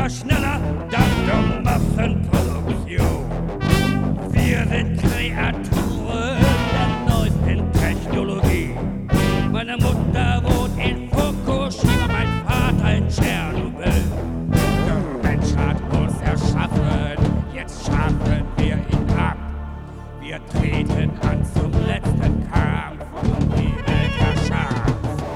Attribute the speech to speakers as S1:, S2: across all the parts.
S1: größer, schneller, dank der Massenproduktion. Wir sind Kreaturen der neuesten Technologie. Meine Mutter wohnt in Fukushima, mein Vater in Tschernobyl. Der Mensch hat uns erschaffen, jetzt schaffen wir ihn ab. Wir treten an zum letzten Kampf um die Weltherrschaft.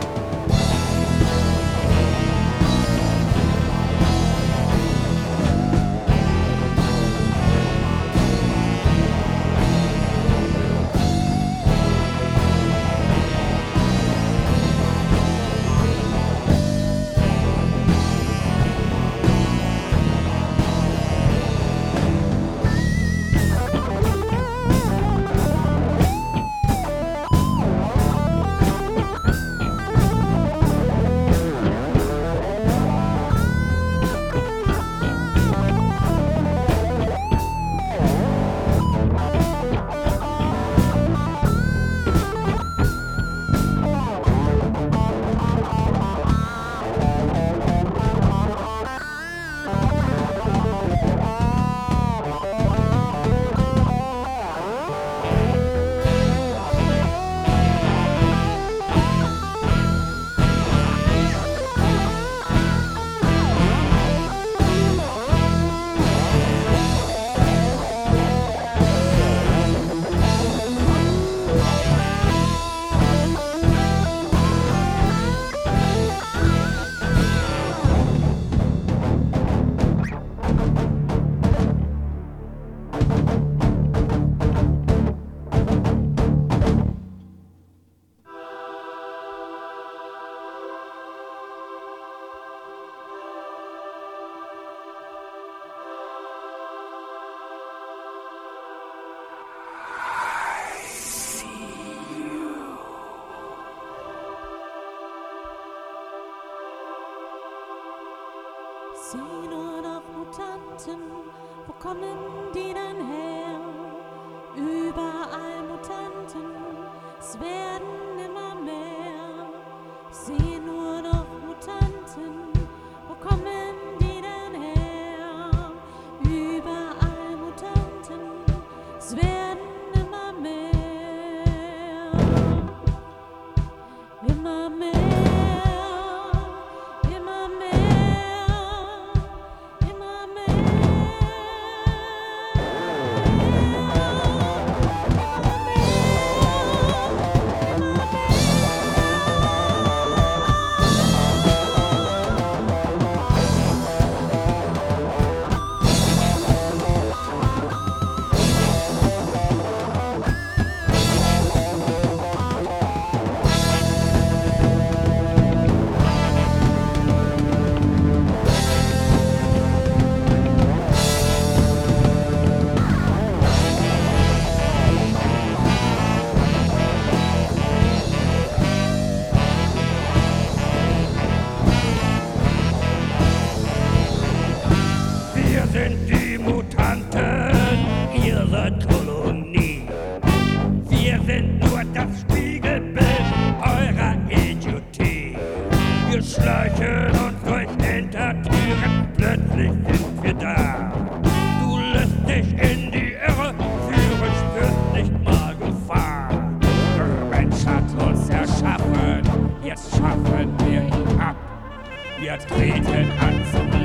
S2: Sieh nur noch Mutanten, wo kommen die denn her? Überall Mutanten, es werden immer mehr. Sieh nur noch Mutanten, wo kommen die denn her? Überall Mutanten, es werden immer mehr. Immer mehr.
S1: Sind die Mutanten, ihre Kolonie. Wir sind nur das Spiegelbild eurer Idiotie. Wir schleichen uns durch Hintertüren, plötzlich sind wir da. Du lässt dich in die Irre führen, spürst nicht mal Gefahr. Der Mensch hat uns erschaffen, jetzt schaffen wir ihn ab. Wir treten an zum